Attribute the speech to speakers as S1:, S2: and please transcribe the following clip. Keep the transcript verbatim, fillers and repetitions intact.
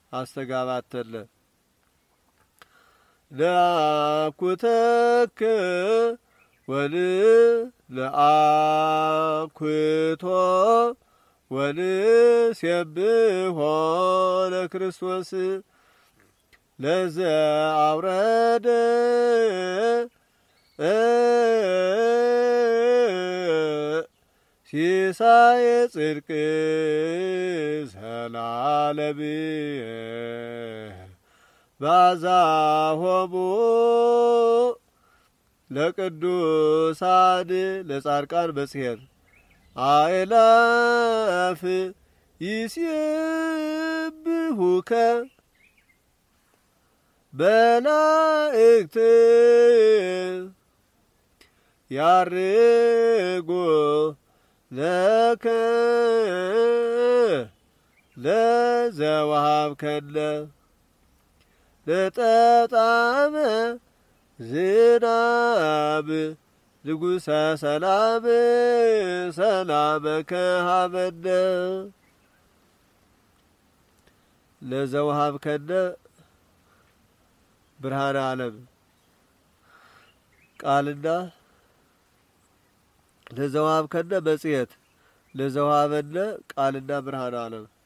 S1: አስተጋባተለ ለአኩተከ ወል ለአኩቶ ወል ሲብሖ ለክርስቶስ ለዘ አውረደ ሲሳየ ጽድቅ ዘላለም ባዛሆሙ ለቅዱሳን ለጻድቃን በጽሔር አእላፍ ይሴብሑከ በላእክት ያርጎ ለከ ለዘወሀብከነ ለጠጣመ ዝናብ ንጉሠ ሰላም ሰላመከ ሀበነ ለዘወሀብከነ ብርሃነ ዓለም ቃልና ለዘወሀብከነ መጽሔት ለዘወሀበነ ቃልና ብርሃነ ዓለም